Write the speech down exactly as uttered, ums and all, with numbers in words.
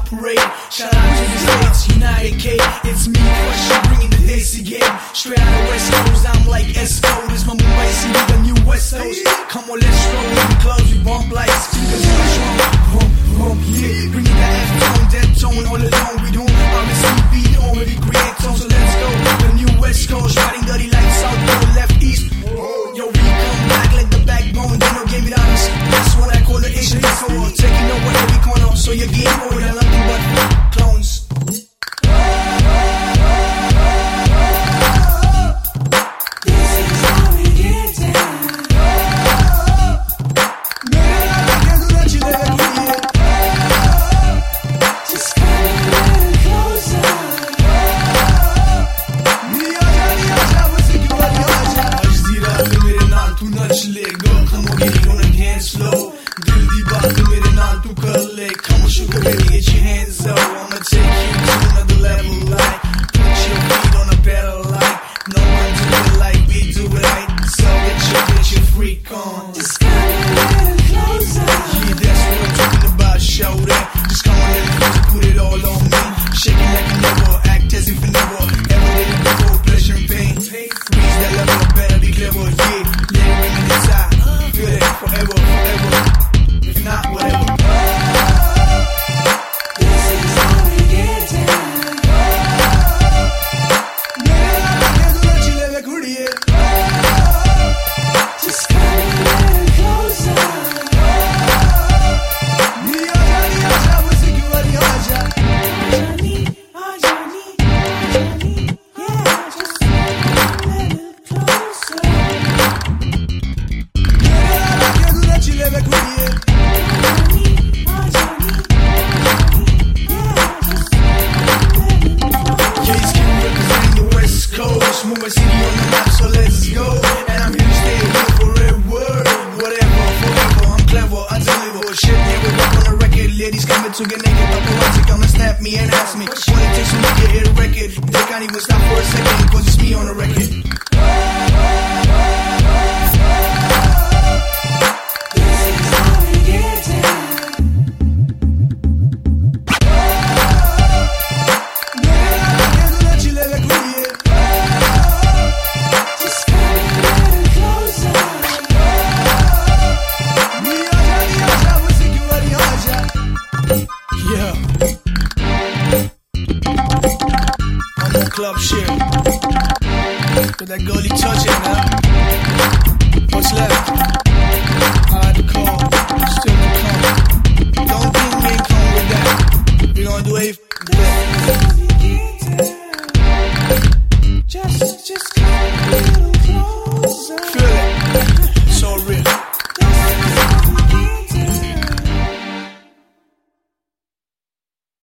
parade. Shout out to the States, United K. It's me, Crush, bringing the Desi game. Straight out of West Coast, I'm like Esco. This my Mumbai city, the new West Coast. Come on, let's roll in the clubs, we bump like speakers in the drum. Bump, bump, yeah. Bringing that F-tone, dead tone, all alone. We don't obviously beat, already create tone, so let's go. The new West Coast, riding dirty like South Pole, left, east. Yo, we come back like the backbone, they don't give it honest. That's what I call the Asian core. Taking over every corner, so your game over, they're nothing but clones. Come on, sugar baby, get your hands up. I'ma take you to another level, like put your feet on a pedal, like no one do it like we do it, right? So get your, get your freak on. Just come a little closer. Yeah, that's what I'm talking about, show that. Just come on, let me put it all on me. Shaking like you never, act as if you never ever did it before. Pleasure and pain, reach that level, better be clever, yeah. Let it ring inside, feel it forever, forever. If not, whatever. Mumbai city on the map, so let's go. And I'm here to stay here forever. Whatever, forever, I'm clever, I deliver. Shit, yeah, we rock on the record. Ladies coming to get naked. Paparazzi come and snap me and ask me what it takes to make it hit a record. They can't even stop for a second, cause it's me on the record. Yeah, I'm on club shit.